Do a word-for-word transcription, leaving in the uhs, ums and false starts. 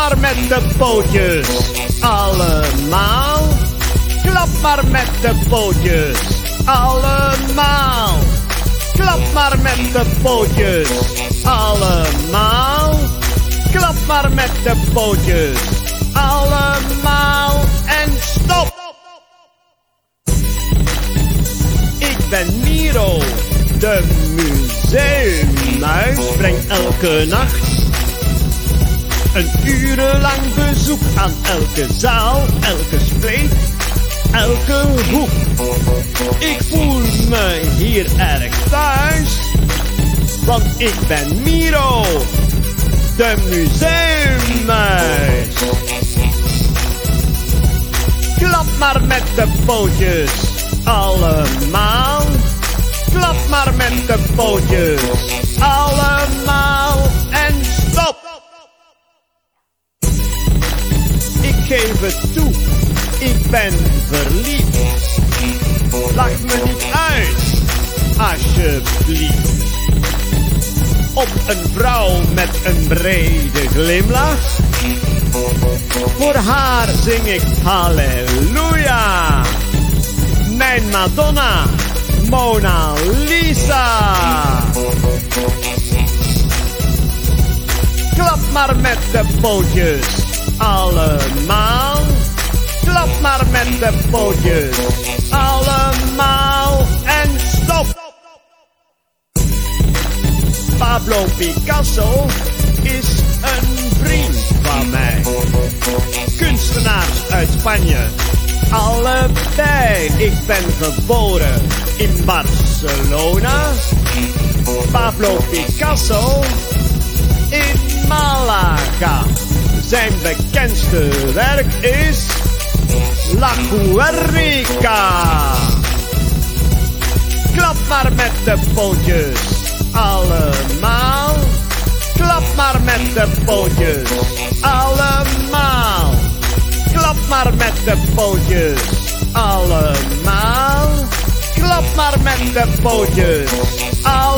maar met de pootjes. Allemaal. Klap maar met de pootjes. Allemaal. Klap maar met de pootjes. Allemaal. Klap maar met de pootjes. Allemaal. En stop. Ik ben Miro, de museummuis. Breng elke nacht een urenlang bezoek aan elke zaal, elke spleet, elke hoek. Ik voel me hier erg thuis, want ik ben Miro, de museummuis. Klap maar met de pootjes, allemaal. Klap maar met de pootjes, allemaal. En stop! Ik geef het toe, ik ben verliefd. Lach me niet uit, alsjeblieft. Op een vrouw met een brede glimlach. Voor haar zing ik halleluja. Mijn Madonna, Mona Lisa. Klap maar met de pootjes, allemaal. Klap maar met de pootjes, allemaal. En stop! Pablo Picasso is een vriend van mij. Kunstenaars uit Spanje, allebei. Ik ben geboren in Barcelona. Pablo Picasso in Malaga. Zijn bekendste werk is La Guernica. Klap maar met de pootjes, allemaal. Klap maar met de pootjes, allemaal. Klap maar met de pootjes, allemaal. Klap maar met de pootjes, allemaal.